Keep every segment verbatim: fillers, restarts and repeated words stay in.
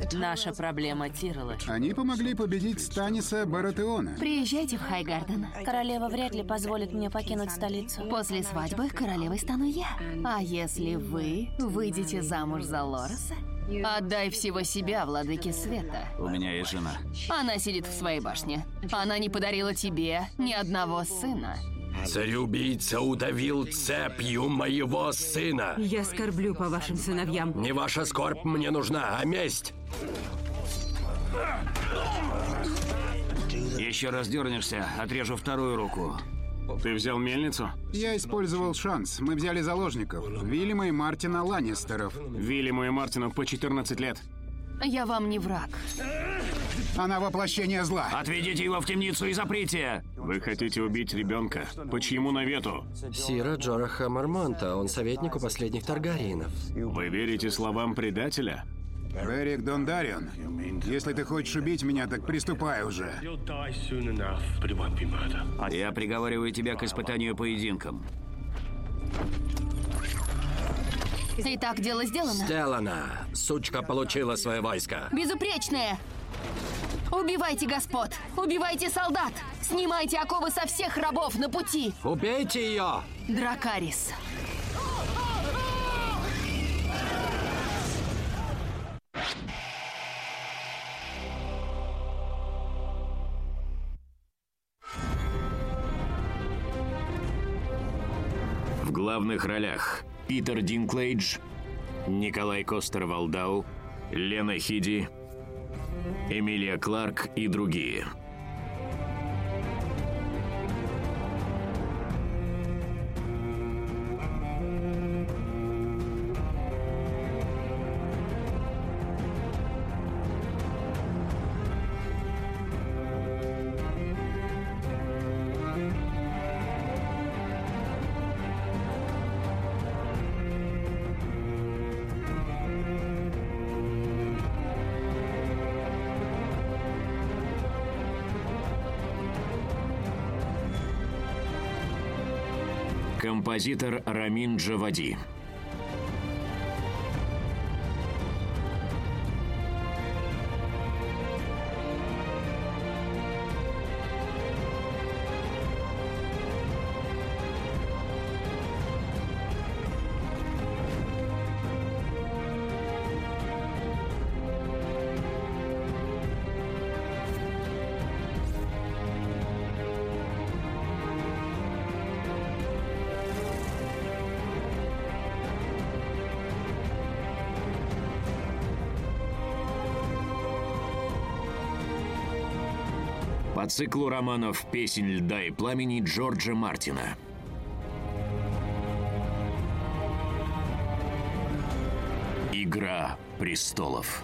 Наша проблема Тирелла. Они помогли победить Станиса Баратеона. Приезжайте в Хайгарден. Королева вряд ли позволит мне покинуть столицу. После свадьбы королевой стану я. А если вы выйдете замуж за Лореса, отдай всего себя владыке света. У меня есть жена. Она сидит в своей башне. Она не подарила тебе ни одного сына. Царь-убийца удавил цепью моего сына. Я скорблю по вашим сыновьям. Не ваша скорбь мне нужна, а месть. Еще раз дернешься, отрежу вторую руку. Ты взял мельницу? Я использовал шанс. Мы взяли заложников. Вильяма и Мартина Ланнистеров. Вильяму и Мартину по четырнадцать лет. Я вам не враг. Она воплощение зла. Отведите его в темницу и заприте! Вы хотите убить ребенка? По чьему навету? Сира Джораха Мармонта, он советник у последних Таргариенов. Вы верите словам предателя? Берик Дондарион, если ты хочешь убить меня, так приступай уже. Я приговариваю тебя к испытанию поединком. Итак, дело сделано. Сделано. Сучка получила свое войско. Безупречная! Убивайте господ! Убивайте солдат! Снимайте оковы со всех рабов на пути! Убейте ее! Дракарис! В главных ролях Питер Динклейдж, Николай Костер-Валдау, Лена Хиди, Эмилия Кларк и другие. Композитор Рамин Джавади. По циклу романов «Песнь льда и пламени» Джорджа Мартина. Игра престолов.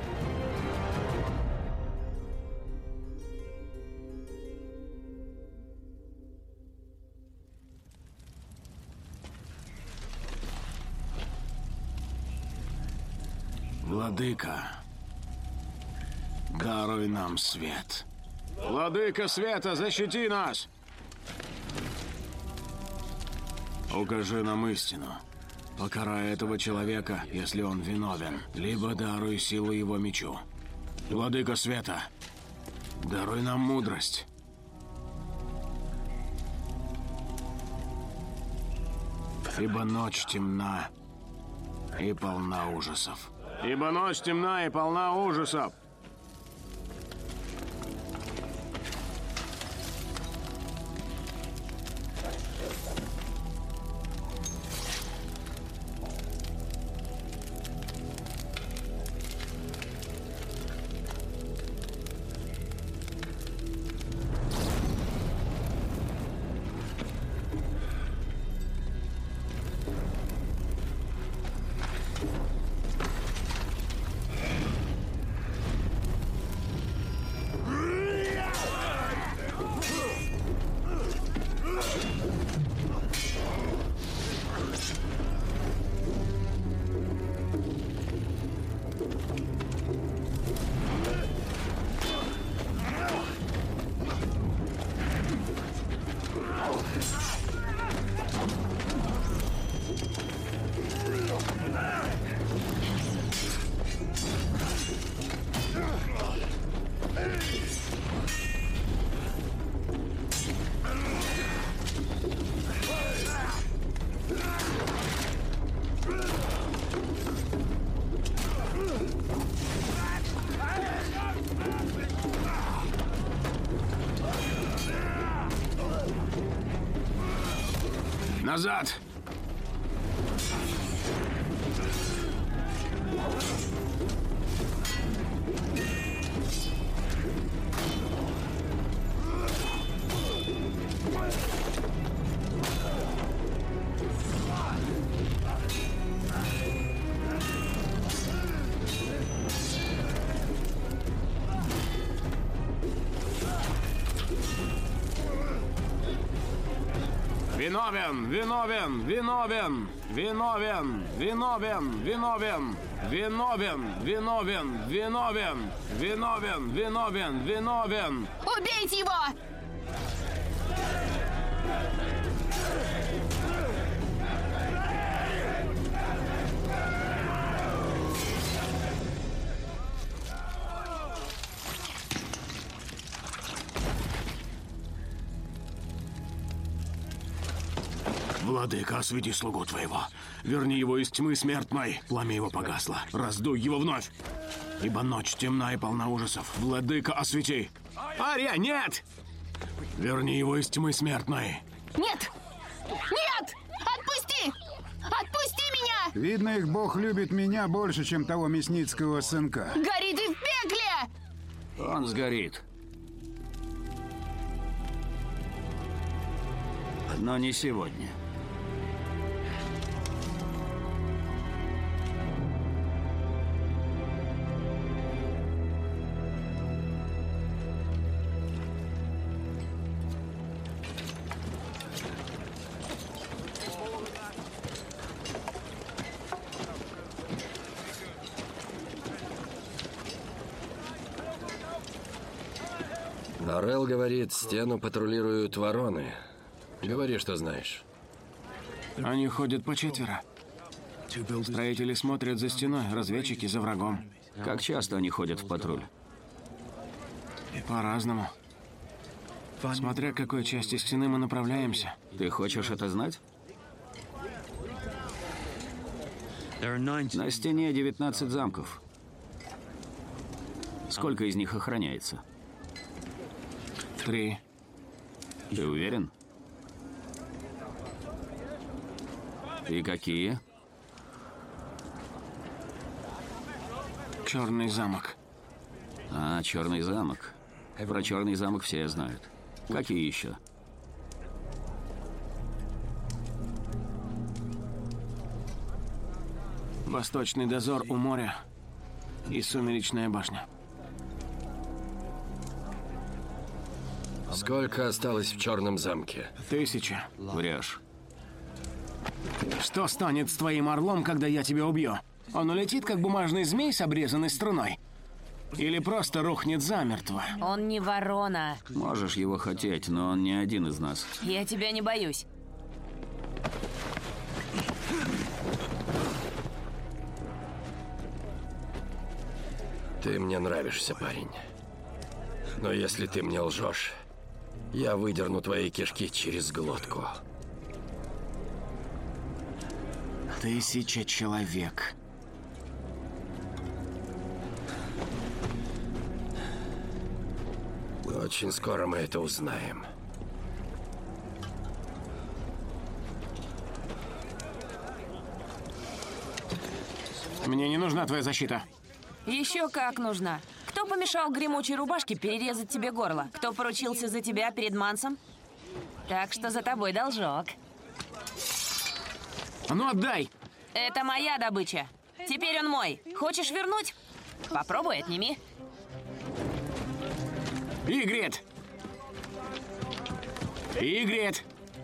Владыка, даруй нам свет. Владыка света, защити нас! Укажи нам истину. Покарай этого человека, если он виновен, либо даруй силу его мечу. Владыка света, даруй нам мудрость. Ибо ночь темна и полна ужасов. Ибо ночь темна и полна ужасов. Назад! Виновен, виновен, виновен, виновен, виновен, виновен, виновен, виновен, виновен, виновен, виновен, виновен. Убейте его! Владыка, освети слугу твоего. Верни его из тьмы смертной. Пламя его погасло. Раздуй его вновь. Ибо ночь темна и полна ужасов. Владыка, освети. Ария, нет! Верни его из тьмы смертной. Нет! Нет! Отпусти! Отпусти меня! Видно, их бог любит меня больше, чем того мясницкого сынка. Гори ты в пекле! Он сгорит. Но не сегодня. Орел говорит, стену патрулируют вороны. Говори, что знаешь. Они ходят по четверо. Строители смотрят за стеной, разведчики за врагом. Как часто они ходят в патруль? По-разному. Смотря к какой части стены мы направляемся. Ты хочешь это знать? На стене девятнадцать замков. Сколько из них охраняется? Три. Ты уверен? И какие? Черный замок. А, Черный замок. Про Черный замок все знают. Какие еще? Восточный дозор у моря и Сумеречная башня. Сколько осталось в Черном замке? Тысяча. Врешь. Что станет с твоим орлом, когда я тебя убью? Он улетит, как бумажный змей с обрезанной струной? Или просто рухнет замертво? Он не ворона. Можешь его хотеть, но он не один из нас. Я тебя не боюсь. Ты мне нравишься, парень. Но если ты мне лжешь, я выдерну твои кишки через глотку. Тысяча человек. Очень скоро мы это узнаем. Мне не нужна твоя защита. Еще как нужна. Кто помешал гремучей рубашке перерезать тебе горло? Кто поручился за тебя перед Мансом? Так что за тобой должок. А ну отдай! Это моя добыча. Теперь он мой. Хочешь вернуть? Попробуй, отними. Игрит! Игрит!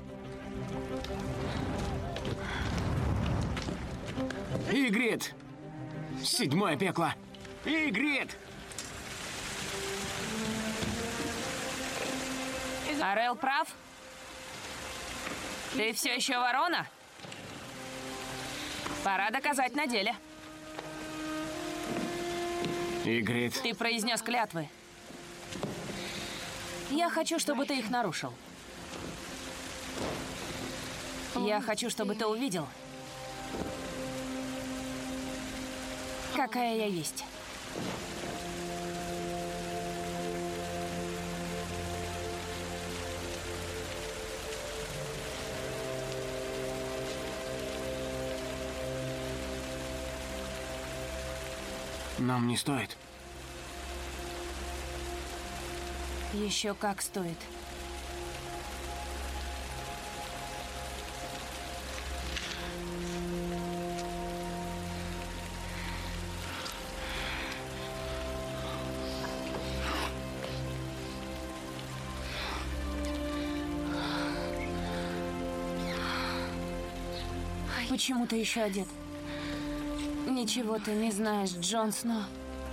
Игрит! Седьмое пекло! Игрит! Орел прав? Ты все еще ворона? Пора доказать на деле. Игрит. Ты произнес клятвы. Я хочу, чтобы ты их нарушил. Я хочу, чтобы ты увидел, какая я есть. Нам не стоит. Еще как стоит. Почему ты еще одет? Ничего ты не знаешь, Джон Сноу.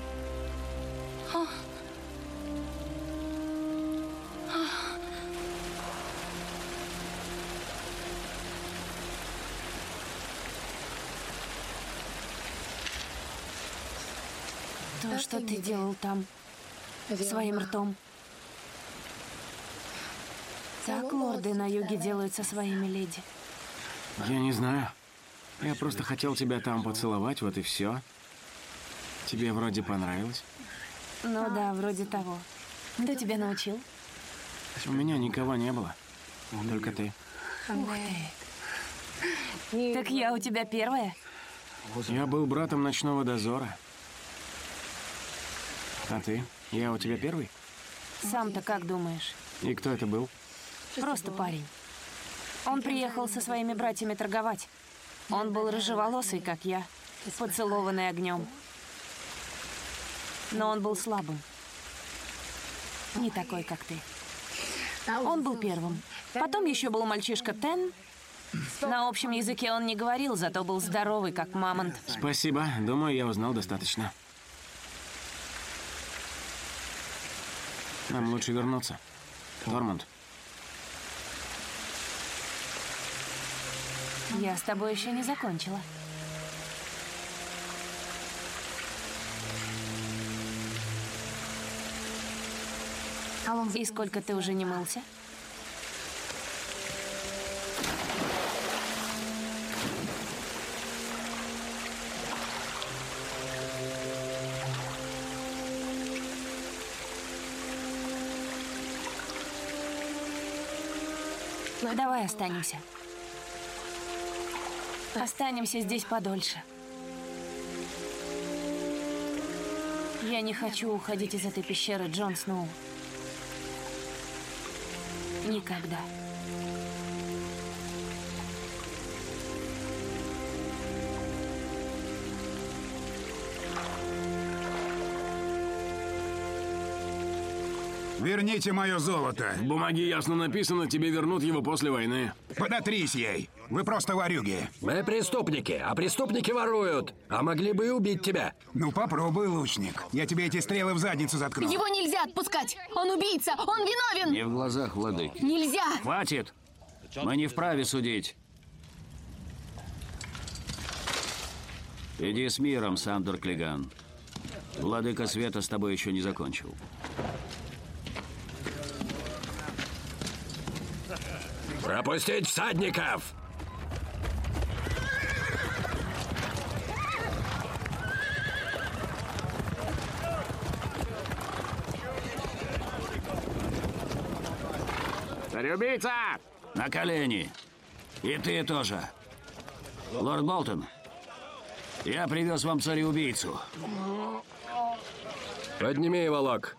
То, что ты делал там, своим ртом. Так лорды на юге делают со своими леди. Я не знаю. Я просто хотел тебя там поцеловать, вот и все. Тебе вроде понравилось? Ну да, вроде того. Кто тебя научил? У меня никого не было. Только ты. Ух ты. Так я у тебя первая? Я был братом ночного дозора. А ты? Я у тебя первый? Сам-то как думаешь? И кто это был? Просто парень. Он приехал со своими братьями торговать. Он был рыжеволосый, как я, поцелованный огнем. Но он был слабым. Не такой, как ты. Он был первым. Потом еще был мальчишка Тен. На общем языке он не говорил, зато был здоровый, как мамонт. Спасибо. Думаю, я узнал достаточно. Нам лучше вернуться. Тормунд. Я с тобой еще не закончила. И сколько ты уже не мылся? Давай останемся. Останемся здесь подольше. Я не хочу уходить из этой пещеры, Джон Сноу. Никогда. Верните мое золото. В бумаге ясно написано, тебе вернут его после войны. Подотрись ей. Вы просто ворюги. Мы преступники, а преступники воруют. А могли бы и убить тебя. Ну попробуй, лучник. Я тебе эти стрелы в задницу заткну. Его нельзя отпускать! Он убийца! Он виновен! Не в глазах владыки. Нельзя! Хватит! Мы не вправе судить. Иди с миром, Сандор Клиган. Владыка Света с тобой еще не закончил. Пропустить всадников! Царь-убийца! На колени! И ты тоже. Лорд Болтон, я привез вам царя-убийцу. Подними его, Лок.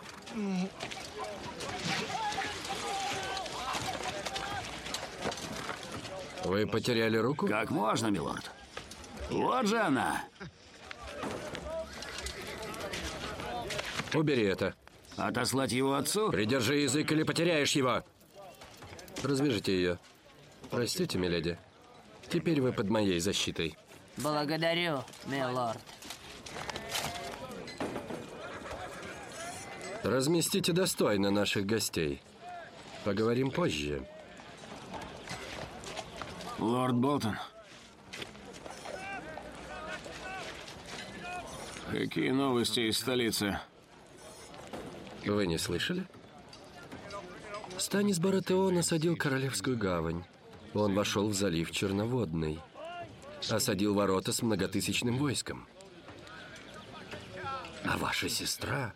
Вы потеряли руку? Как можно, милорд? Вот же она. Убери это. Отослать его отцу? Придержи язык или потеряешь его. Развяжите ее. Простите, миледи. Теперь вы под моей защитой. Благодарю, милорд. Разместите достойно наших гостей. Поговорим позже. Лорд Болтон. Какие новости из столицы? Вы не слышали? Станис Баратеон осадил Королевскую гавань. Он вошел в залив Черноводный. Осадил ворота с многотысячным войском. А ваша сестра...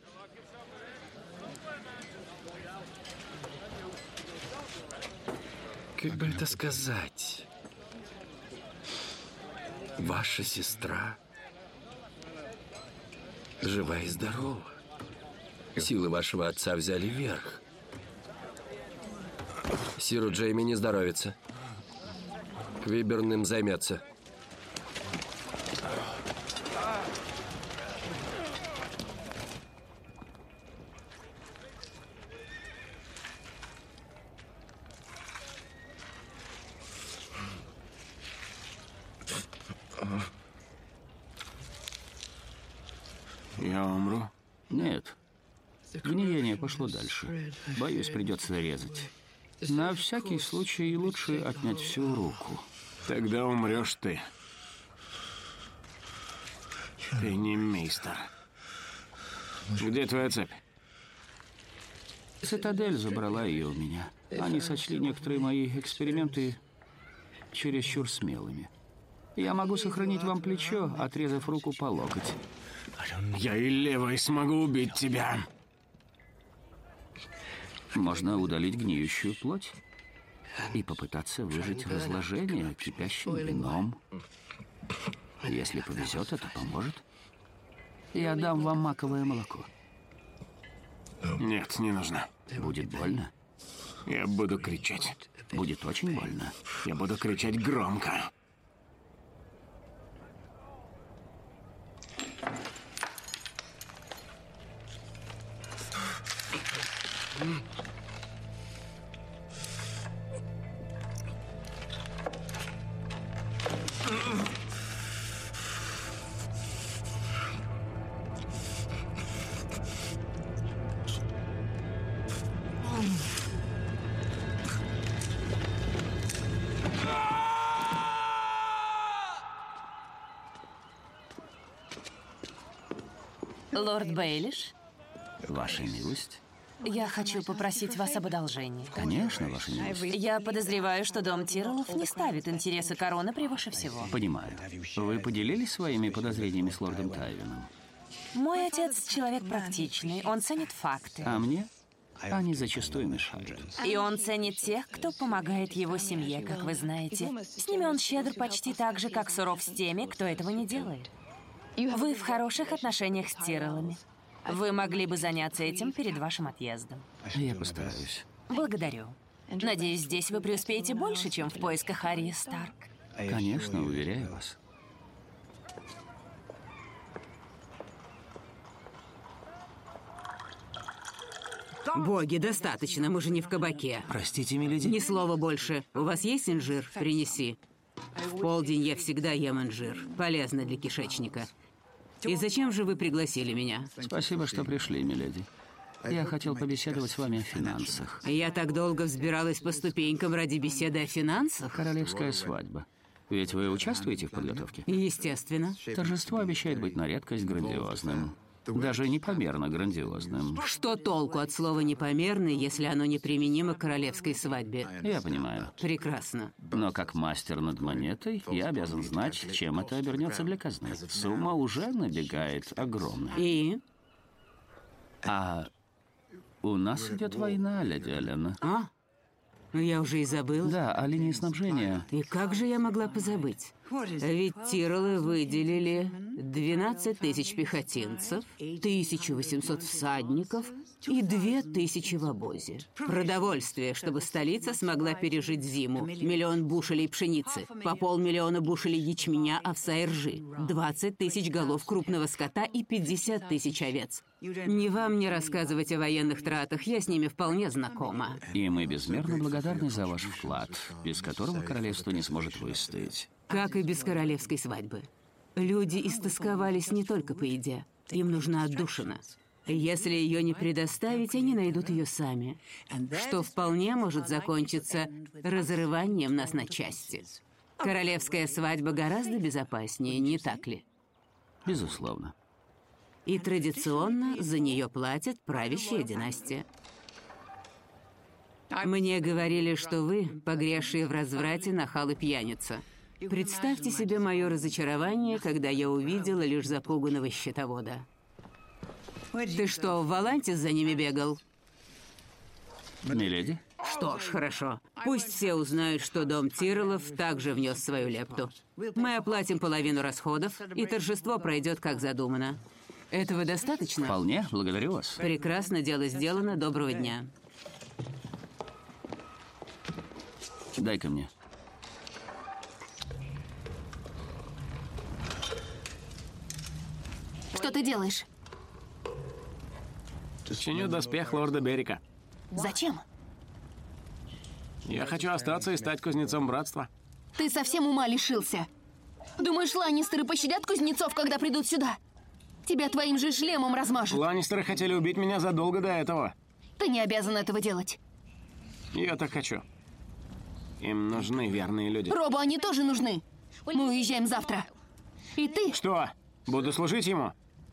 Как бы это сказать? Ваша сестра жива и здорова. Силы вашего отца взяли верх. Сиру Джейми не здоровится. Квиберн им займется. Я умру? Нет. Гниение пошло дальше. Боюсь, придется резать. На всякий случай лучше отнять всю руку. Тогда умрешь ты. Ты не мейстер. Где твоя цепь? Цитадель забрала ее у меня. Они сочли некоторые мои эксперименты чересчур смелыми. Я могу сохранить вам плечо, отрезав руку по локоть. Я и левой смогу убить тебя. Можно удалить гниющую плоть и попытаться выжать разложение кипящим вином. Если повезет, это поможет. Я дам вам маковое молоко. Нет, не нужно. Будет больно? Я буду кричать. Будет очень больно. Я буду кричать громко. Лорд Бейлиш, Ваша милость? я хочу попросить вас об одолжении. Конечно, ваша милость. Я подозреваю, что дом Тирреллов не ставит интересы короны превыше всего. Понимаю. Вы поделились своими подозрениями с лордом Тайвином? Мой отец человек практичный, он ценит факты. А мне? Они зачастую мешают. И он ценит тех, кто помогает его семье, как вы знаете. С ними он щедр почти так же, как суров с теми, кто этого не делает. Вы в хороших отношениях с Тирреллами. Вы могли бы заняться этим перед вашим отъездом. Я постараюсь. Благодарю. Надеюсь, здесь вы преуспеете больше, чем в поисках Арии Старк. Конечно, уверяю вас. Боги, достаточно, мы же не в кабаке. Простите, миледи. Ни слова больше. У вас есть инжир? Принеси. В полдень я всегда ем инжир. Полезно для кишечника. И зачем же вы пригласили меня? Спасибо, что пришли, миледи. Я хотел побеседовать с вами о финансах. Я так долго взбиралась по ступенькам ради беседы о финансах? Королевская свадьба. Ведь вы участвуете в подготовке? Естественно. Торжество обещает быть на редкость грандиозным. Даже непомерно грандиозным. Что толку от слова «непомерный», если оно неприменимо к королевской свадьбе? Я понимаю. Прекрасно. Но как мастер над монетой, я обязан знать, чем это обернется для казны. Сумма уже набегает огромная. И? А у нас идет война, леди Эллен. А? Я уже и забыла. Да, о линии снабжения. И как же я могла позабыть? Ведь Тирреллы выделили двенадцать тысяч пехотинцев, тысячу восемьсот всадников и две тысячи в обозе. Продовольствие, чтобы столица смогла пережить зиму. Миллион бушелей пшеницы, по полмиллиона бушелей ячменя, овса и ржи, двадцать тысяч голов крупного скота и пятьдесят тысяч овец. Не вам мне рассказывать о военных тратах, я с ними вполне знакома. И мы безмерно благодарны за ваш вклад, без которого королевство не сможет выстоять. Как и без королевской свадьбы. Люди истосковались не только по еде. Им нужна отдушина. Если ее не предоставить, они найдут ее сами. Что вполне может закончиться разрыванием нас на части. Королевская свадьба гораздо безопаснее, не так ли? Безусловно. И традиционно за нее платит правящая династия. Мне говорили, что вы, погрязшие в разврате, нахал и пьяница. Представьте себе мое разочарование, когда я увидела лишь запуганного счетовода. Ты что, в Валантис за ними бегал? Миледи? Что ж, хорошо. Пусть все узнают, что дом Тирреллов также внес свою лепту. Мы оплатим половину расходов, и торжество пройдет как задумано. Этого достаточно? Вполне, благодарю вас. Прекрасно, дело сделано. Доброго дня. Дай-ка мне. Что ты делаешь? Чиню доспех лорда Беррика. Зачем? Я хочу остаться и стать кузнецом братства. Ты совсем ума лишился. Думаешь, ланнистеры пощадят кузнецов, когда придут сюда? Тебя твоим же шлемом размажут. Ланнистеры хотели убить меня задолго до этого. Ты не обязан этого делать. Я так хочу. Им нужны верные люди. Робу они тоже нужны. Мы уезжаем завтра. И ты... Что? Буду служить ему?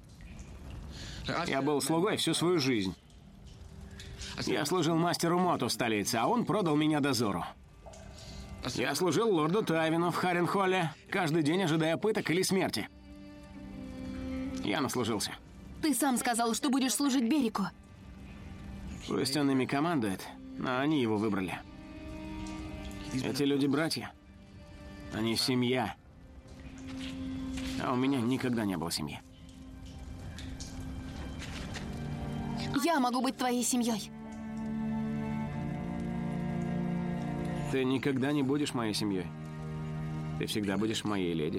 Я был слугой всю свою жизнь. Я служил мастеру Моту в столице, а он продал меня дозору. Я служил лорду Тайвину в Харенхолле, каждый день ожидая пыток или смерти. Я наслужился. Ты сам сказал, что будешь служить Беррику. Пусть он ими командует, но они его выбрали. Эти люди братья. Они семья. А у меня никогда не было семьи. Я могу быть твоей семьей. Ты никогда не будешь моей семьей. Ты всегда будешь моей леди.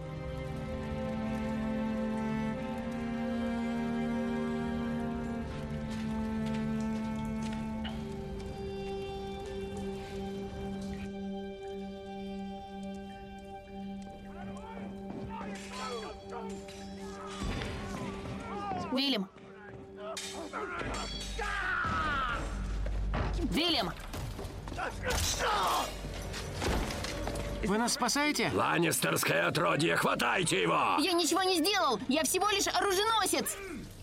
Вильям! Вильям! Вы нас спасаете? Ланнистерское отродье, хватайте его! Я ничего не сделал! Я всего лишь оруженосец!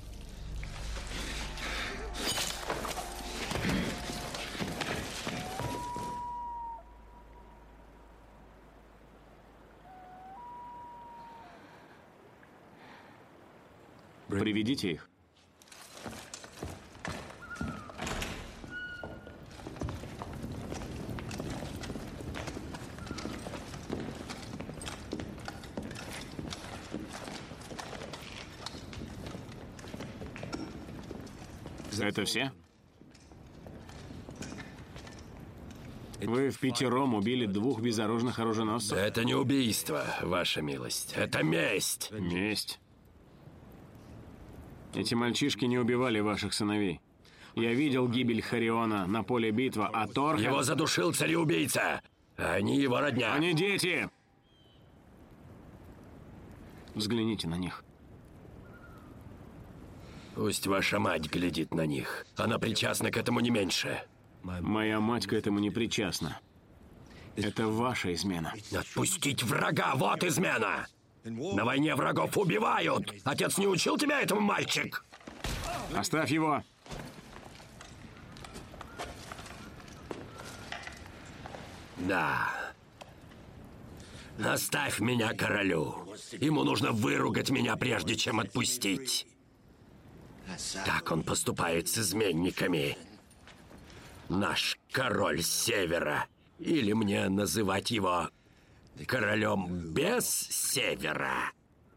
Приведите их. Это все? Вы впятером убили двух безоружных оруженосцев? Это не убийство, ваша милость. Это месть. Месть. Эти мальчишки не убивали ваших сыновей. Я видел гибель Хариона на поле битвы, а Торхан... Его задушил цареубийца. Они его родня. Они дети! Взгляните на них. Пусть ваша мать глядит на них. Она причастна к этому не меньше. Моя мать к этому не причастна. Это ваша измена. Отпустить врага, вот измена! На войне врагов убивают! Отец не учил тебя этому, мальчик? Оставь его! Да. Оставь меня королю. Ему нужно выругать меня, прежде чем отпустить. Так он поступает с изменниками. Наш король Севера. Или мне называть его королем без Севера?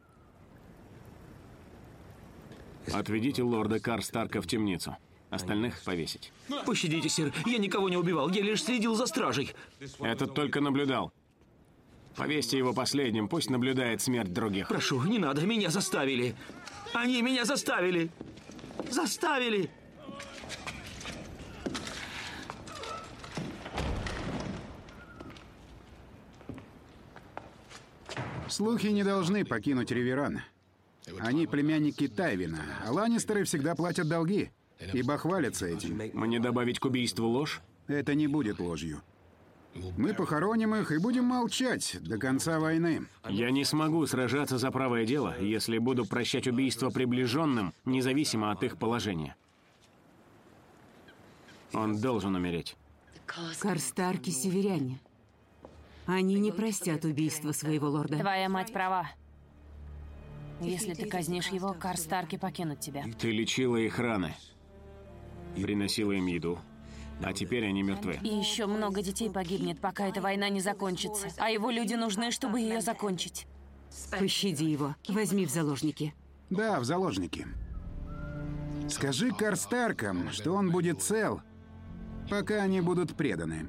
Отведите лорда Карстарка в темницу. Остальных повесить. Пощадите, сэр. Я никого не убивал. Я лишь следил за стражей. Этот только наблюдал. Повесьте его последним. Пусть наблюдает смерть других. Прошу, не надо. Меня заставили. Они меня заставили. Заставили. Слухи не должны покинуть Риверан. Они племянники Тайвина, а ланнистеры всегда платят долги, ибо хвалятся этим. Мне добавить к убийству ложь? Это не будет ложью. Мы похороним их и будем молчать до конца войны. Я не смогу сражаться за правое дело, если буду прощать убийство приближенным, независимо от их положения. Он должен умереть. Карстарки северяне. Они не простят убийства своего лорда. Твоя мать права. Если ты казнишь его, Карстарки покинут тебя. Ты лечила их раны, приносила им еду, а теперь они мертвы. И еще много детей погибнет, пока эта война не закончится. А его люди нужны, чтобы ее закончить. Пощади его. Возьми в заложники. Да, в заложники. Скажи Карстаркам, что он будет цел, пока они будут преданы.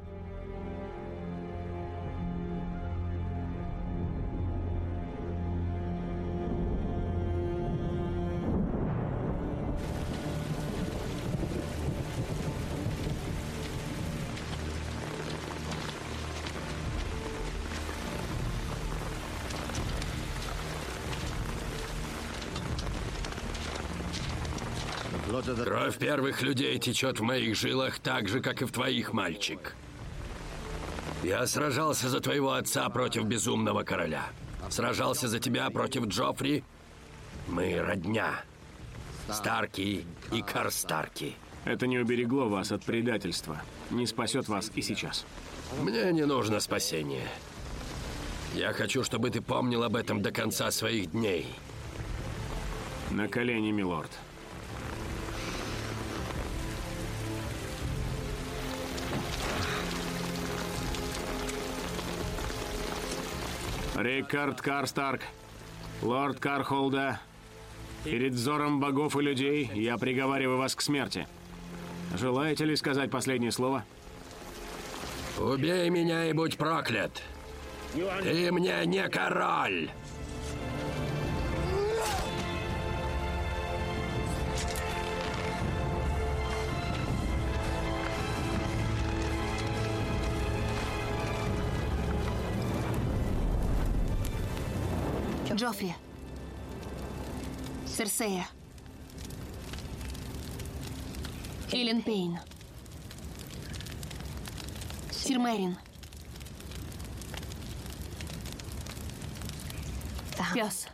Кровь первых людей течет в моих жилах так же, как и в твоих, мальчик. Я сражался за твоего отца против безумного короля. Сражался за тебя против Джоффри. Мы родня. Старки и Карстарки. Это не уберегло вас от предательства. Не спасет вас и сейчас. Мне не нужно спасение. Я хочу, чтобы ты помнил об этом до конца своих дней. На колени, милорд. Рикард Карстарк, лорд Кархолда, перед взором богов и людей я приговариваю вас к смерти. Желаете ли сказать последнее слово? Убей меня и будь проклят. Ты мне не король. Джоффри. Серсея. Эллен Пейн. Сир Мерин. Пес.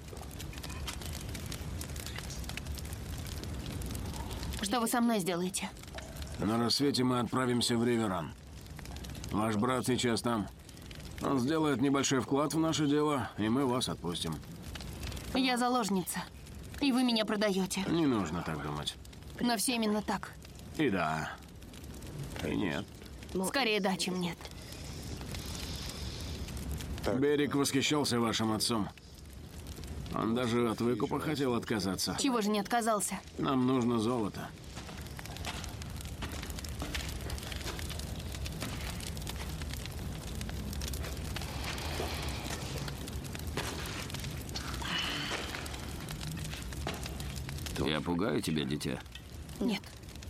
Что вы со мной сделаете? На рассвете мы отправимся в Риверан. Ваш брат сейчас там. Он сделает небольшой вклад в наше дело, и мы вас отпустим. Я заложница, и вы меня продаете. Не нужно так думать. Но все именно так. И да, и нет. Скорее да, чем нет. Берег восхищался вашим отцом. Он даже от выкупа хотел отказаться. Чего же не отказался? Нам нужно золото. Я пугаю тебя, дитя? Нет.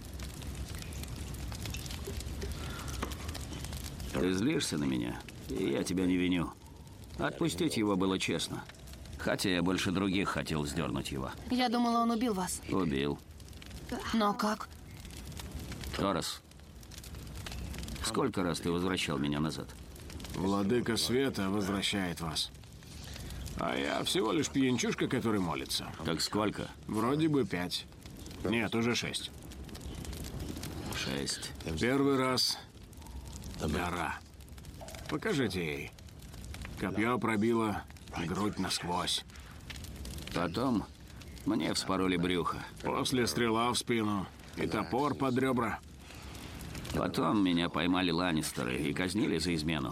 Ты злишься на меня, и я тебя не виню. Отпустить его было честно. Хотя я больше других хотел сдернуть его. Я думала, он убил вас. Убил. Но как? Торос, сколько раз ты возвращал меня назад? Владыка Света возвращает вас. А я всего лишь пьянчушка, который молится. Так сколько? Вроде бы пять. Нет, уже шесть. Шесть. Первый раз гора. Покажите ей. Копье пробило грудь насквозь. Потом мне вспороли брюхо. После стрела в спину и топор под ребра. Потом меня поймали Ланнистеры и казнили за измену.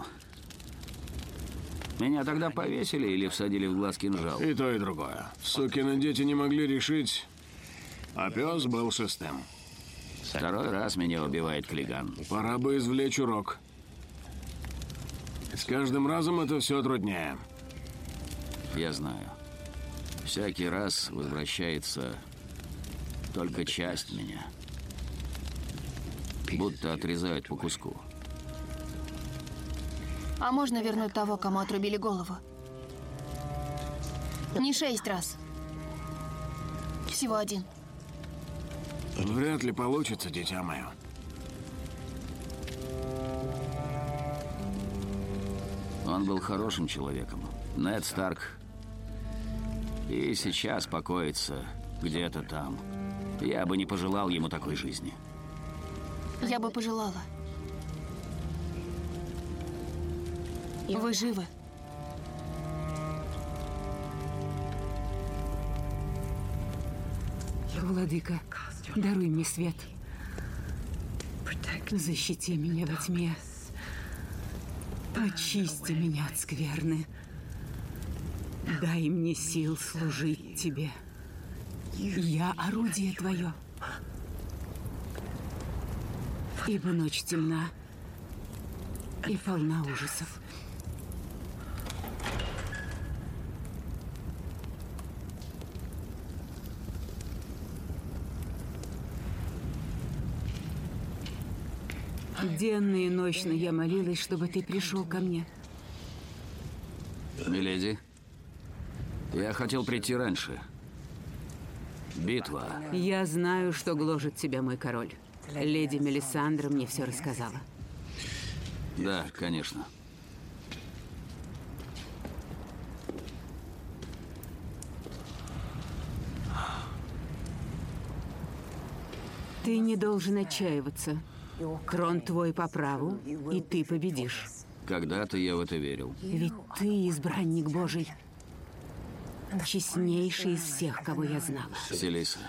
Меня тогда повесили или всадили в глаз кинжал? И то, и другое. Сукины дети не могли решить, а пес был шестым. Второй раз меня убивает Клиган. Пора бы извлечь урок. С каждым разом это все труднее. Я знаю. Всякий раз возвращается только часть меня. Будто отрезают по куску. А можно вернуть того, кому отрубили голову? Не шесть раз. Всего один. Вряд ли получится, дитя мое. Он был хорошим человеком. Нед Старк. И сейчас покоится где-то там. Я бы не пожелал ему такой жизни. Я бы пожелала. Вы живы? Владыка, даруй мне свет. Защити меня во тьме. Очисти меня от скверны. Дай мне сил служить тебе. Я орудие твое. Ибо ночь темна и полна ужасов. Денно и ночно я молилась, чтобы ты пришел ко мне. Миледи, я хотел прийти раньше. Битва. Я знаю, что гложет тебя, мой король. Леди Мелисандра мне все рассказала. Да, конечно. Ты не должен отчаиваться. Трон твой по праву, и ты победишь. Когда-то я в это верил. Ведь ты избранник Божий. Честнейший из всех, кого я знала. Селиса,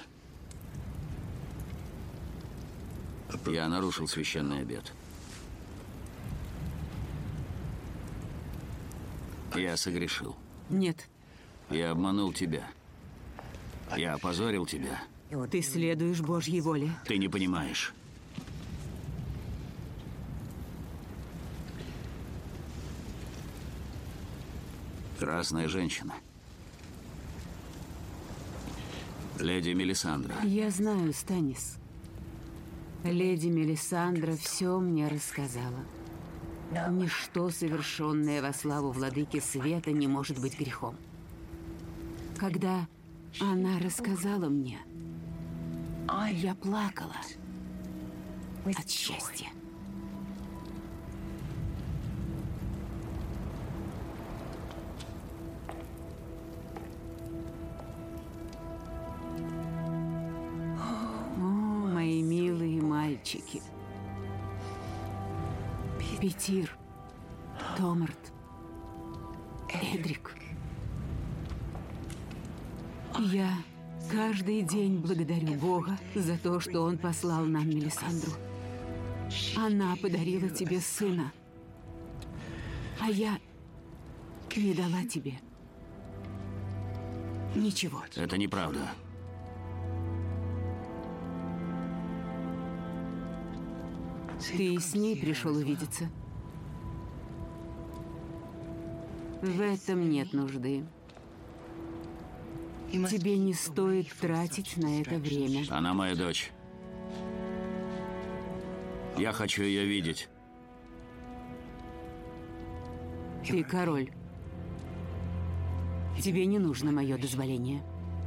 я нарушил священный обет. Я согрешил. Нет. Я обманул тебя. Я опозорил тебя. Ты следуешь Божьей воле. Ты не понимаешь. Красная женщина. Леди Мелисандра. Я знаю, Станис. Леди Мелисандра все мне рассказала. Ничто, совершенное во славу владыки света, не может быть грехом. Когда она рассказала мне, я плакала от счастья. Мальчики. Петир, Томарт, Эдрик. Я каждый день благодарю Бога за то, что Он послал нам Мелисандру. Она подарила тебе сына, а я не дала тебе ничего. Это неправда. Ты с ней пришел увидеться. В этом нет нужды. Тебе не стоит тратить на это время. Она моя дочь. Я хочу ее видеть. Ты король. Тебе не нужно мое дозволение.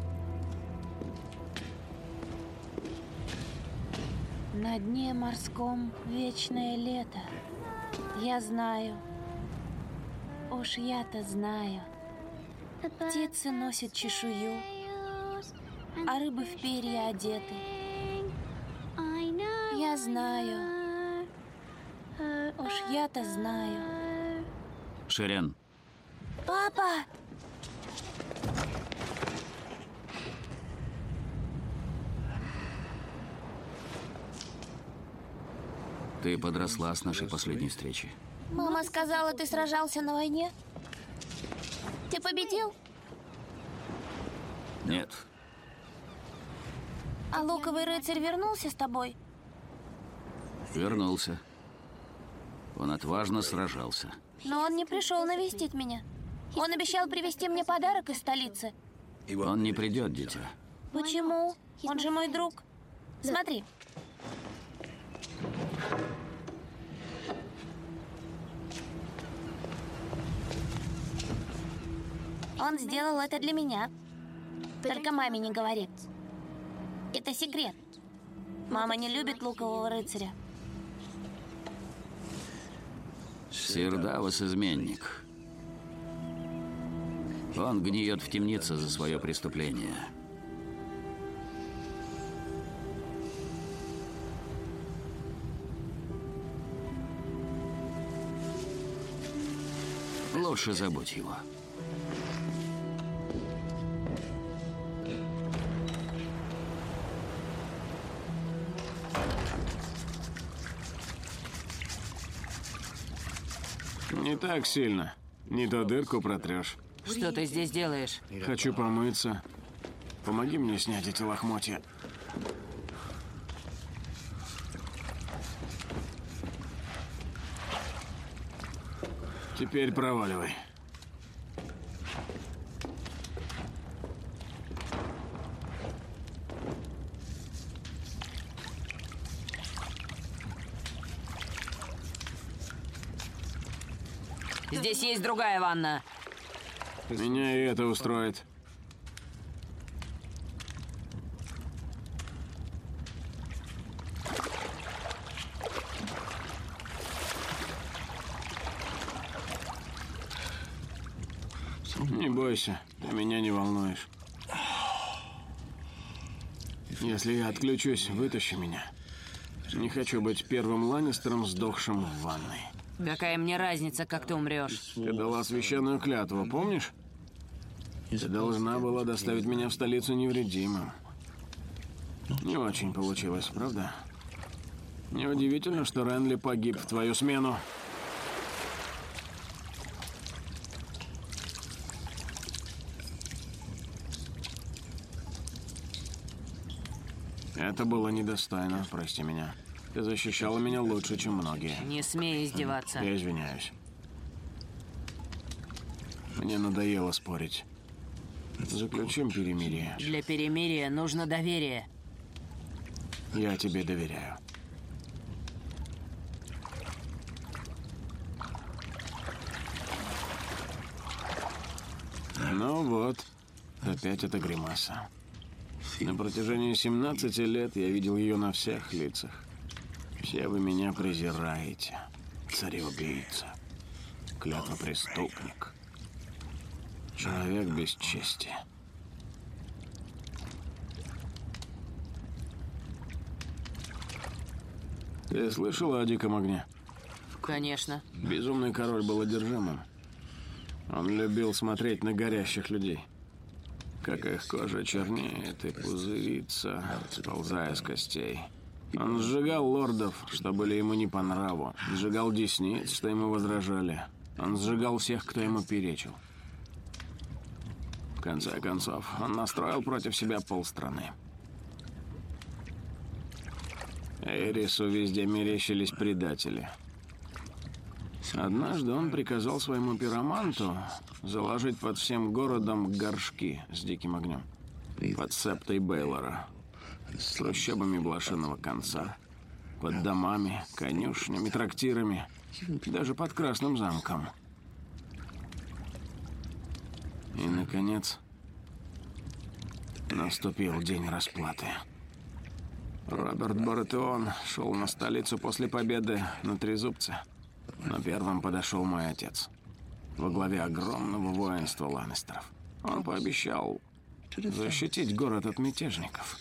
На дне морском вечное лето. Я знаю. Уж я-то знаю. Птицы носят чешую, а рыбы в перья одеты. Я знаю. Уж я-то знаю. Ширен. Папа! Ты подросла с нашей последней встречи. Мама сказала, ты сражался на войне? Ты победил? Нет. А луковый рыцарь вернулся с тобой? Вернулся. Он отважно сражался. Но он не пришел навестить меня. Он обещал привезти мне подарок из столицы. Он не придет, дитя. Почему? Он же мой друг. Смотри. Он сделал это для меня. Только маме не говори. Это секрет. Мама не любит лукового рыцаря. Сир Давос изменник. Он гниет в темнице за свое преступление. Лучше забудь его. Не так сильно. Не то дырку протрешь. Что ты здесь делаешь? Хочу помыться. Помоги мне снять эти лохмотья. Теперь проваливай. Здесь есть другая ванна. Меня и это устроит. Не бойся, ты меня не волнуешь. Если я отключусь, вытащи меня. Не хочу быть первым Ланнистером, сдохшим в ванной. Какая мне разница, как ты умрешь? Ты дала священную клятву, помнишь? Ты должна была доставить меня в столицу невредимым. Не очень получилось, правда? Неудивительно, что Ренли погиб в твою смену. Это было недостойно, прости меня. Ты защищала меня лучше, чем многие. Не смей издеваться. Я извиняюсь. Мне надоело спорить. Заключим перемирие. Для перемирия нужно доверие. Я тебе доверяю. Ну вот, опять эта гримаса. На протяжении семнадцати лет я видел ее на всех лицах. Все вы меня презираете. Цареубийца. Клятвопреступник. Человек без чести. Ты слышала о Диком огне? Конечно. Безумный король был одержимым. Он любил смотреть на горящих людей. Как их кожа чернеет и пузырится, сползая с костей. Он сжигал лордов, что были ему не по нраву. Сжигал десниц, что ему возражали. Он сжигал всех, кто ему перечил. В конце концов, он настроил против себя полстраны. Эрису везде мерещились предатели. Однажды он приказал своему пироманту заложить под всем городом горшки с диким огнем. Под септой Бейлора. С трущобами блошиного конца. Под домами, конюшнями, трактирами. Даже под Красным замком. И, наконец, наступил день расплаты. Роберт Баратеон шел на столицу после победы на Трезубце. Но первым подошел мой отец. Во главе огромного воинства Ланнистеров. Он пообещал защитить город от мятежников.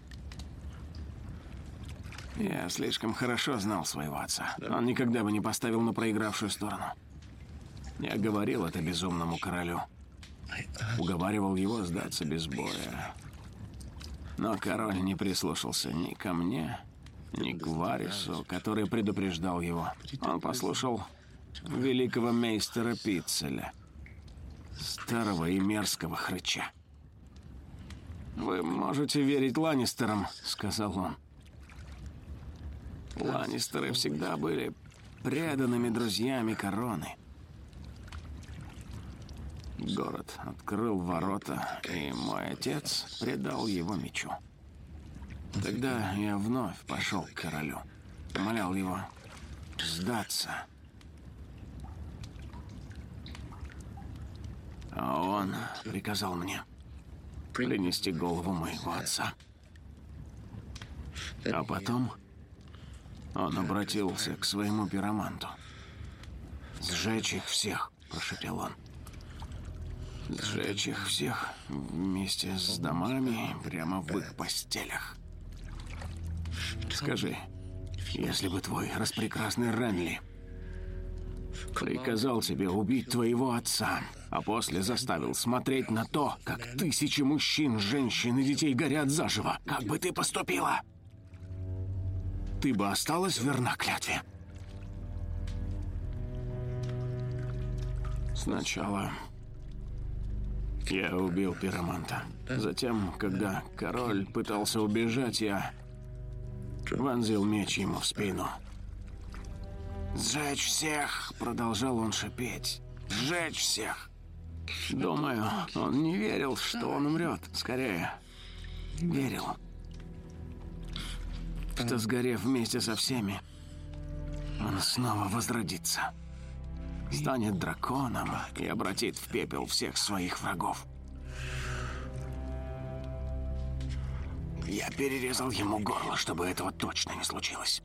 Я слишком хорошо знал своего отца. Он никогда бы не поставил на проигравшую сторону. Я говорил это безумному королю. Уговаривал его сдаться без боя. Но король не прислушался ни ко мне, ни к Варису, который предупреждал его. Он послушал великого мейстера Пиццеля, старого и мерзкого хрыча. «Вы можете верить Ланнистерам», — сказал он. Ланнистеры всегда были преданными друзьями короны. Город открыл ворота, и мой отец предал его мечу. Тогда я вновь пошел к королю. Умолял его сдаться. А он приказал мне принести голову моего отца. А потом он обратился к своему пироманту. «Сжечь их всех», — прошепел он. «Сжечь их всех вместе с домами прямо в их постелях. Скажи, если бы твой распрекрасный Ренли приказал тебе убить твоего отца, а после заставил смотреть на то, как тысячи мужчин, женщин и детей горят заживо, как бы ты поступила? Ты бы осталась верна клятве?» Сначала Я убил пироманта. Затем, когда король пытался убежать, я вонзил меч ему в спину. «Сжечь всех!» — продолжал он шипеть. «Сжечь всех!» Думаю, он не верил, что он умрет. Скорее, верил, что, сгорев вместе со всеми, он снова возродится. Станет драконом и обратит в пепел всех своих врагов. Я перерезал ему горло, чтобы этого точно не случилось.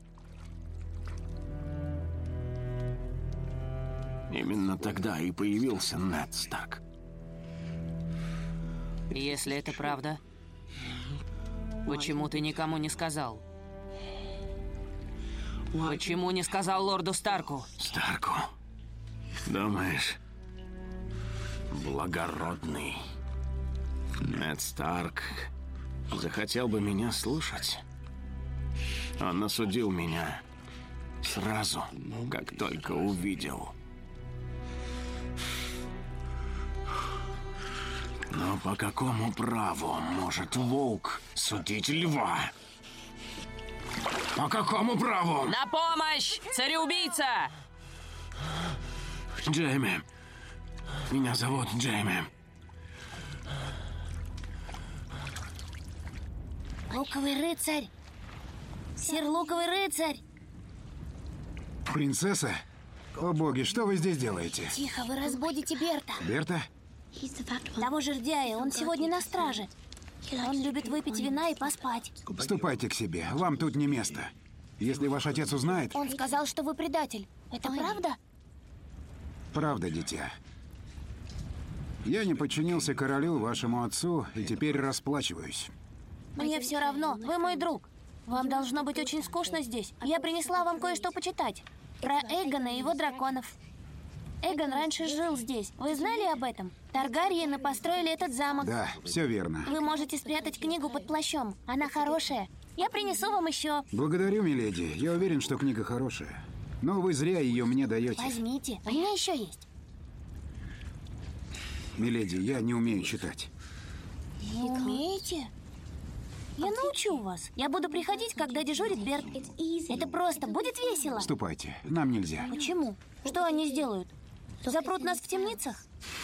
Именно тогда и появился Нед Старк. Если это правда, почему ты никому не сказал? Почему не сказал лорду Старку? Старку? Думаешь, благородный Нед Старк захотел бы меня слушать? Он осудил меня сразу, как только увидел. Но по какому праву может волк судить льва? По какому праву? На помощь, цареубийца! Джейми. Меня зовут Джейми. Луковый рыцарь! Сир Луковый рыцарь! Принцесса? О боги, что вы здесь делаете? Тихо, вы разбудите Берта. Берта? Того жердяя, он сегодня на страже. Он любит выпить вина и поспать. Ступайте к себе, вам тут не место. Если ваш отец узнает... Он сказал, что вы предатель. Это правда? Правда, дитя. Я не подчинился королю, вашему отцу, и теперь расплачиваюсь. Мне все равно, вы мой друг. Вам должно быть очень скучно здесь. Я принесла вам кое-что почитать. Про Эйгона и его драконов. Эйгон раньше жил здесь. Вы знали об этом? Таргарьены построили этот замок. Да, все верно. Вы можете спрятать книгу под плащом. Она хорошая. Я принесу вам еще. Благодарю, миледи. Я уверен, что книга хорошая. Но вы зря ее мне даете. Возьмите. У меня еще есть. Миледи, я не умею читать. Не умеете? Я научу вас. Я буду приходить, когда дежурит Берт. Это просто. Будет весело. Ступайте. Нам нельзя. Почему? Что они сделают? Запрут нас в темницах?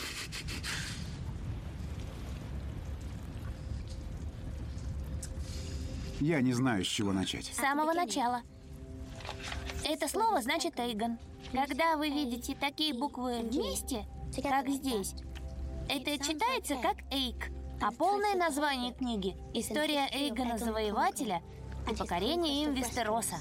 Я не знаю, с чего начать. С самого начала. Это слово значит Эйгон. Когда вы видите такие буквы вместе, как здесь, это читается как Эйк. А полное название книги — «История Эйгона Завоевателя и покорение им Вестероса».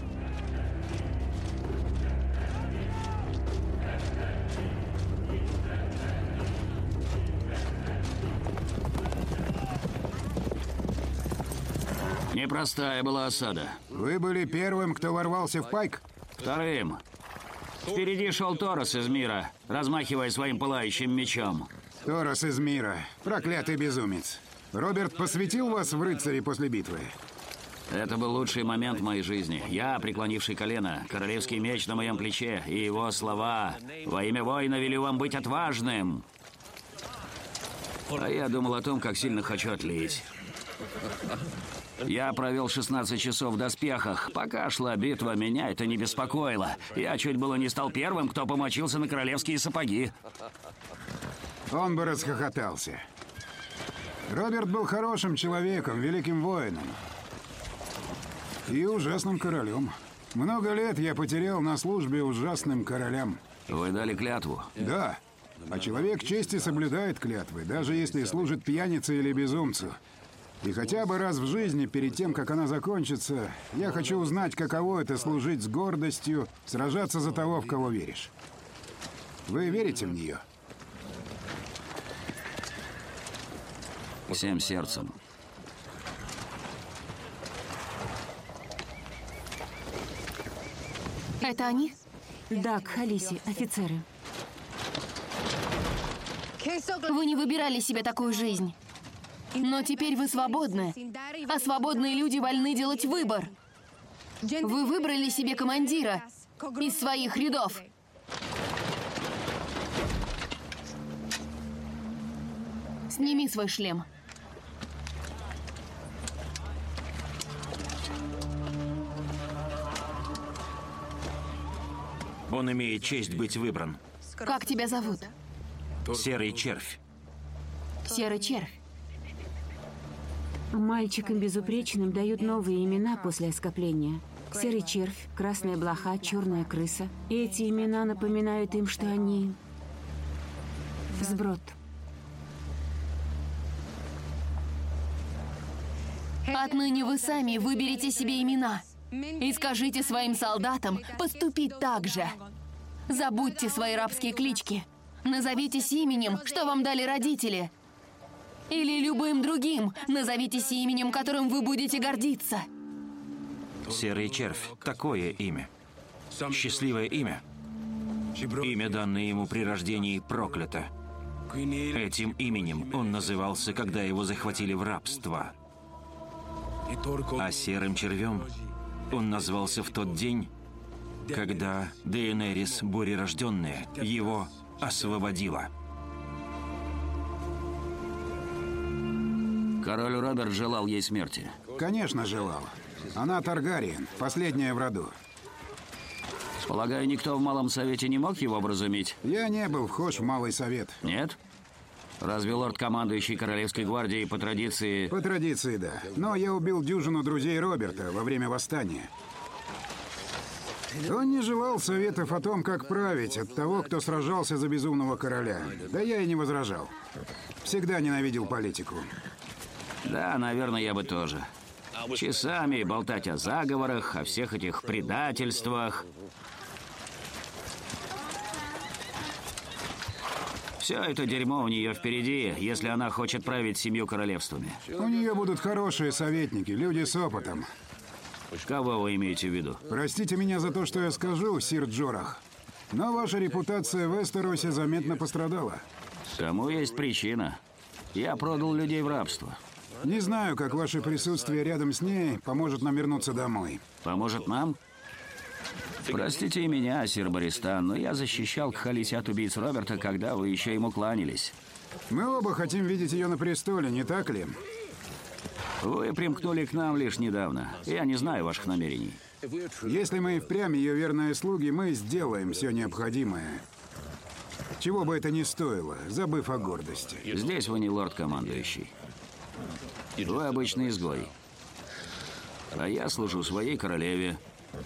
Непростая была осада. Вы были первым, кто ворвался в Пайк? Вторым. Впереди шел Торос из мира, размахивая своим пылающим мечом. Торос из мира. Проклятый безумец. Роберт посвятил вас в рыцари после битвы? Это был лучший момент в моей жизни. Я, преклонивший колено, королевский меч на моем плече, и его слова: «Во имя воина велю вам быть отважным». А я думал о том, как сильно хочу отлить. Я провел шестнадцать часов в доспехах. Пока шла битва, меня это не беспокоило. Я чуть было не стал первым, кто помочился на королевские сапоги. Он бы расхохотался. Роберт был хорошим человеком, великим воином. И ужасным королем. Много лет я потерял на службе ужасным королям. Вы дали клятву? Да. А человек чести соблюдает клятвы, даже если служит пьянице или безумцу. И хотя бы раз в жизни, перед тем, как она закончится, я хочу узнать, каково это — служить с гордостью, сражаться за того, в кого веришь. Вы верите в нее? Всем сердцем. Это они? Да, к Халисе, офицеры. Вы не выбирали себе такую жизнь. Но теперь вы свободны. А свободные люди вольны делать выбор. Вы выбрали себе командира из своих рядов. Сними свой шлем. Он имеет честь быть выбран. Как тебя зовут? Серый червь. Серый червь. Мальчикам безупречным дают новые имена после оскопления. Серый червь, красная блоха, черная крыса. И эти имена напоминают им, что они... сброд. Отныне вы сами выберите себе имена. И скажите своим солдатам поступить так же. Забудьте свои рабские клички. Назовитесь именем, что вам дали родители. Или любым другим. Назовитесь именем, которым вы будете гордиться. Серый червь. Такое имя. Счастливое имя. Имя, данное ему при рождении, проклято. Этим именем он назывался, когда его захватили в рабство. А серым червем он назвался в тот день, когда Дейенерис, бурерожденная, его освободила. Король Роберт желал ей смерти. Конечно, желал. Она Таргариен, последняя в роду. Полагаю, никто в Малом Совете не мог его образумить? Я не был вхож в Малый Совет. Нет? Разве лорд-командующий Королевской гвардии по традиции... По традиции, да. Но я убил дюжину друзей Роберта во время восстания. Он не желал советов о том, как править от того, кто сражался за безумного короля. Да я и не возражал. Всегда ненавидел политику. Да, наверное, я бы тоже. Часами болтать о заговорах, о всех этих предательствах. Все это дерьмо у нее впереди, если она хочет править семью королевствами. У нее будут хорошие советники, люди с опытом. Кого вы имеете в виду? Простите меня за то, что я скажу, сир Джорах, но ваша репутация в Эстеросе заметно пострадала. Тому есть причина. Я продал людей в рабство. Не знаю, как ваше присутствие рядом с ней поможет нам вернуться домой. Поможет нам? Простите и меня, сир Баристан, но я защищал Кхалисят убийц Роберта, когда вы еще ему кланялись. Мы оба хотим видеть ее на престоле, не так ли? Вы примкнули к нам лишь недавно. Я не знаю ваших намерений. Если мы и впрямь ее верные слуги, мы сделаем все необходимое. Чего бы это ни стоило, забыв о гордости. Здесь вы не лорд-командующий. Вы обычный изгой. А я служу своей королеве.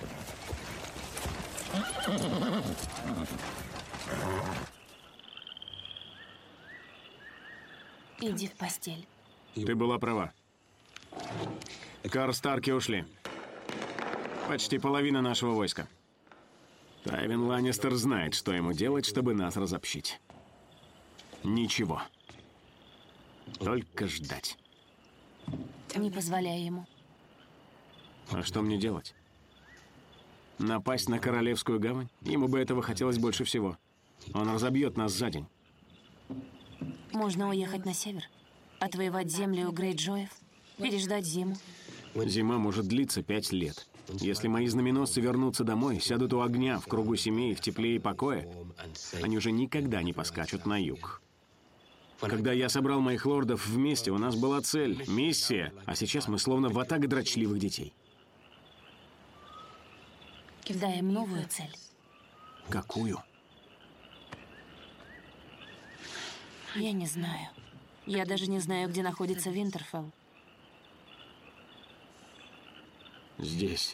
Иди в постель. Ты была права. Карстарки ушли. Почти половина нашего войска. Тайвин Ланнистер знает, что ему делать, чтобы нас разобщить. Ничего. Только ждать. Не позволяй ему. А что мне делать? Напасть на Королевскую гавань? Ему бы этого хотелось больше всего. Он разобьет нас за день. Можно уехать на север, отвоевать земли у Грейджоев, переждать зиму. Зима может длиться пять лет. Если мои знаменосцы вернутся домой, сядут у огня в кругу семей в тепле и покое, они уже никогда не поскачут на юг. Когда я собрал моих лордов вместе, у нас была цель, миссия, а сейчас мы словно ватага дрочливых детей. Дай им новую цель. Какую? Я не знаю. Я даже не знаю, где находится Винтерфелл. Здесь.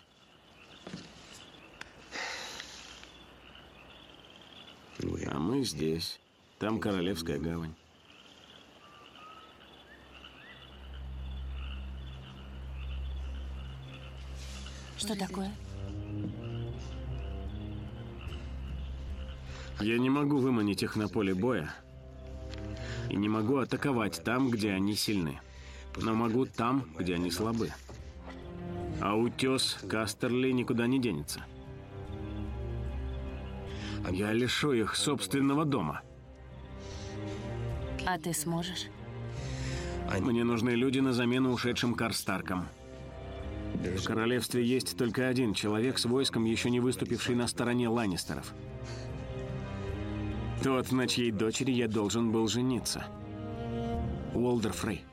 А мы здесь. Там Королевская гавань. Что такое? Я не могу выманить их на поле боя. И не могу атаковать там, где они сильны. Но могу там, где они слабы. А утес Кастерли никуда не денется. Я лишу их собственного дома. А ты сможешь? Мне нужны люди на замену ушедшим Карстаркам. В королевстве есть только один человек с войском, еще не выступивший на стороне Ланнистеров. Тот, на чьей дочери я должен был жениться. Уолдер Фрей.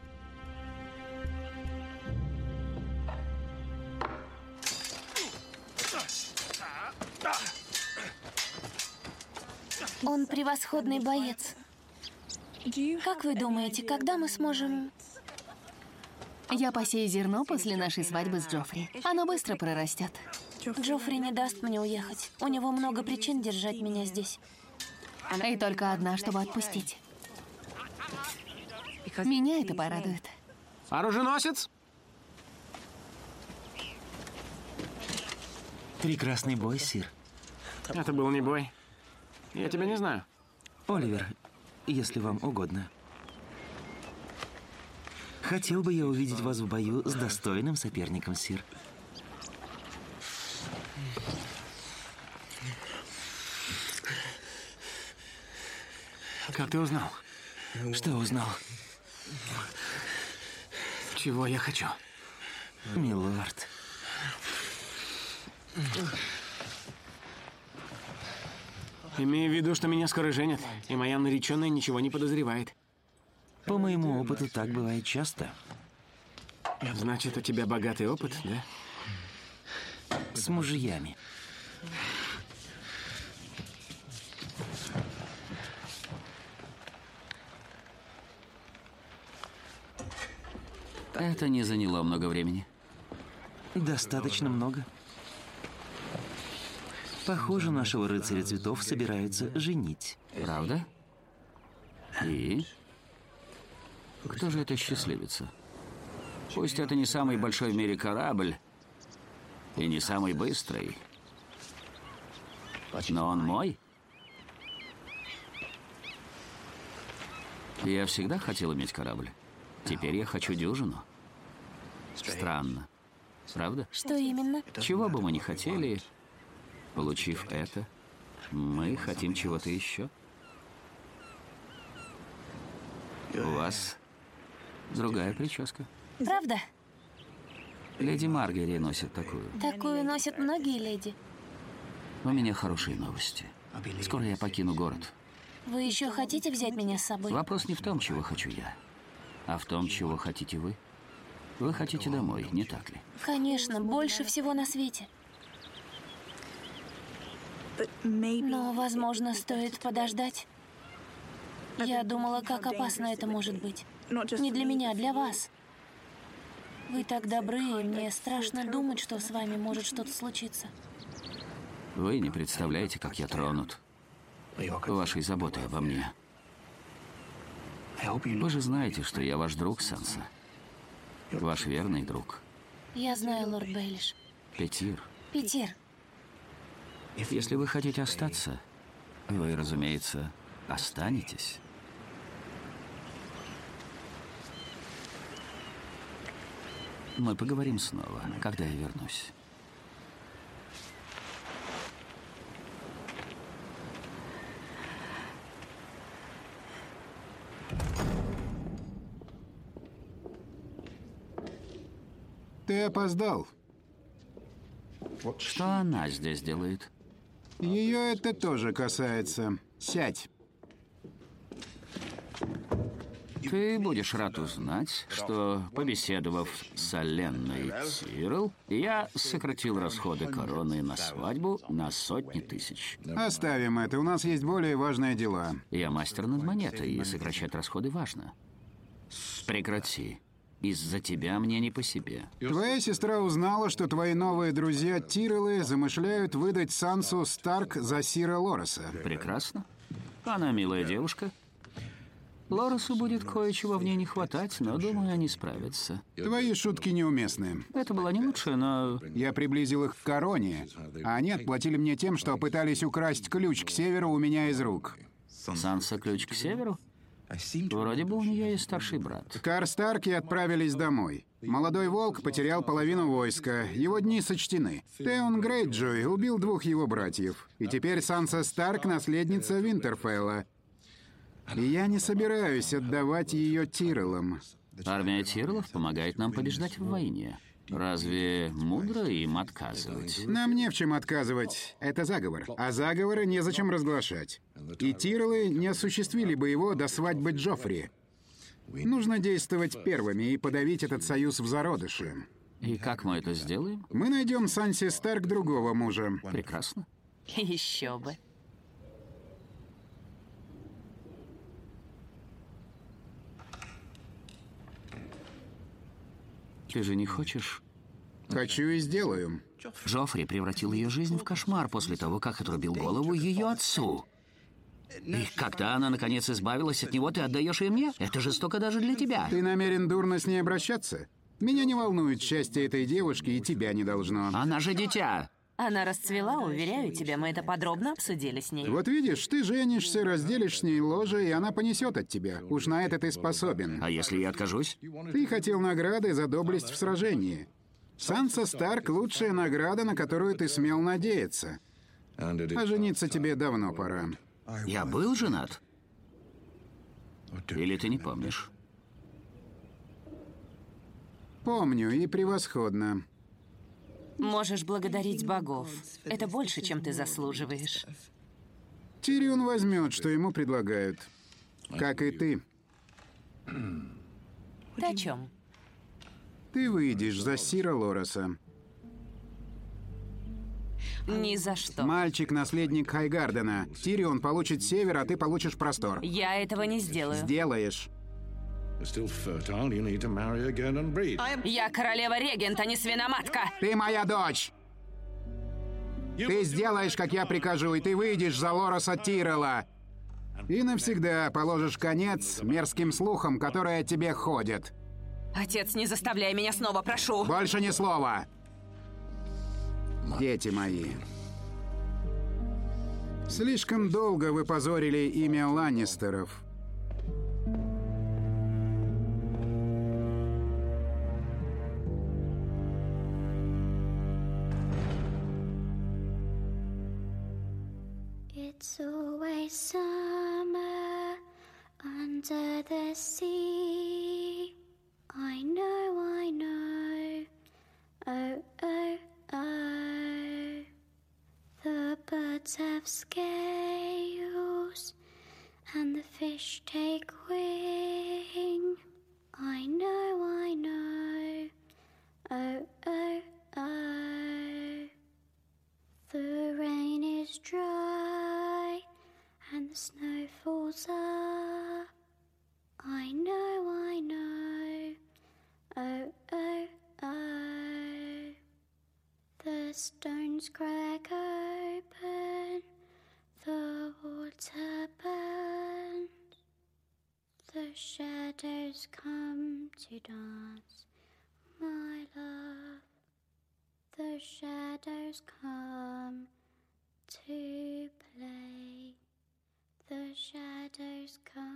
Он превосходный боец. Как вы думаете, когда мы сможем... Я посею зерно после нашей свадьбы с Джоффри. Оно быстро прорастет. Джоффри не даст мне уехать. У него много причин держать меня здесь. И только одна, чтобы отпустить. Меня это порадует. Оруженосец? Прекрасный бой, сир. Это был не бой. Я тебя не знаю. Оливер, если вам угодно. Хотел бы я увидеть вас в бою с достойным соперником, сир. Как ты узнал? Что узнал? Чего я хочу? Милорд. Имею в виду, что меня скоро женят, и моя нареченная ничего не подозревает. По моему опыту, так бывает часто. Значит, у тебя богатый опыт, да? С мужьями. Это не заняло много времени. Достаточно много. Похоже, нашего рыцаря цветов собираются женить. Правда? И? Кто же это счастливица? Пусть это не самый большой в мире корабль и не самый быстрый, но он мой. Я всегда хотел иметь корабль. Теперь я хочу дюжину. Странно. Правда? Что именно? Чего бы мы ни хотели, получив это, мы хотим чего-то еще. У вас другая прическа. Правда? Леди Маргери носит такую. Такую носят многие леди. У меня хорошие новости. Скоро я покину город. Вы еще хотите взять меня с собой? Вопрос не в том, чего хочу я, а в том, чего хотите вы. Вы хотите домой, не так ли? Конечно, больше всего на свете. Но, возможно, стоит подождать. Я думала, как опасно это может быть. Не для меня, а для вас. Вы так добры, и мне страшно думать, что с вами может что-то случиться. Вы не представляете, как я тронут вашей заботой обо мне. Вы же знаете, что я ваш друг, Санса. Ваш верный друг. Я знаю, лорд Бейлиш. Петир. Петир. Если вы хотите остаться, вы, разумеется, останетесь. Мы поговорим снова, когда я вернусь. Ты опоздал. Что она здесь делает? Ее это тоже касается. Сядь. Ты будешь рад узнать, что, побеседовав с Оленной Тирл, я сократил расходы короны на свадьбу на сотни тысяч. Оставим это, у нас есть более важные дела. Я мастер над монетой, и сокращать расходы важно. Прекрати. Из-за тебя мне не по себе. Твоя сестра узнала, что твои новые друзья Тирелы замышляют выдать Сансу Старк за Сира Лореса. Прекрасно. Она милая девушка. Лоресу будет кое-чего в ней не хватать, но, думаю, они справятся. Твои шутки неуместны. Это была не лучшая, но... Я приблизил их к короне, а они отплатили мне тем, что пытались украсть ключ к северу у меня из рук. Санса ключ к северу? Вроде бы у нее есть старший брат. Карстарки отправились домой. Молодой волк потерял половину войска. Его дни сочтены. Теон Грейджой убил двух его братьев. И теперь Санса Старк — наследница Винтерфелла. И я не собираюсь отдавать ее Тирелам. Армия Тирлов помогает нам побеждать в войне. Разве мудро им отказывать? Нам не в чем отказывать. Это заговор. А заговоры незачем разглашать. И Тирлы не осуществили бы его до свадьбы Джоффри. Нужно действовать первыми и подавить этот союз в зародыше. И как мы это сделаем? Мы найдем Санси Старк другого мужа. Прекрасно. Еще бы. Ты же не хочешь? Хочу и сделаю. Джоффри превратил ее жизнь в кошмар после того, как отрубил голову ее отцу. И когда она, наконец, избавилась от него, ты отдаешь ее мне? Это жестоко даже для тебя. Ты намерен дурно с ней обращаться? Меня не волнует счастье этой девушки, и тебя не должно. Она же дитя. Она расцвела, уверяю тебя, мы это подробно обсудили с ней. Вот видишь, ты женишься, разделишь с ней ложе, и она понесет от тебя. Уж на это ты способен. А если я откажусь? Ты хотел награды за доблесть в сражении. Санса Старк — лучшая награда, на которую ты смел надеяться. А жениться тебе давно пора. Я был женат? Или ты не помнишь? Помню, и превосходно. Можешь благодарить богов. Это больше, чем ты заслуживаешь. Тирион возьмет, что ему предлагают. Как и ты. Ты о чем? Ты выйдешь за Сира Лореса. Ни за что. Мальчик — наследник Хайгардена. Тирион получит север, а ты получишь простор. Я этого не сделаю. Сделаешь. Я королева-регент, а не свиноматка. Ты моя дочь! Ты сделаешь, как я прикажу, и ты выйдешь за Лореса Тирелла. И навсегда положишь конец мерзким слухам, которые о тебе ходят. Отец, не заставляй меня снова, прошу. Больше ни слова. Дети мои. Слишком долго вы позорили имя Ланнистеров. It's always summer under the sea. I know, I know. Oh, oh, oh. The birds have scales and the fish take wing. I know, I know. Oh, oh, oh. The rain is dry and the snow falls up. I know, I know. Oh, oh, oh. The stones crack open, the water burns, the shadows come to dance, my love. The shadows come to play. The shadows come.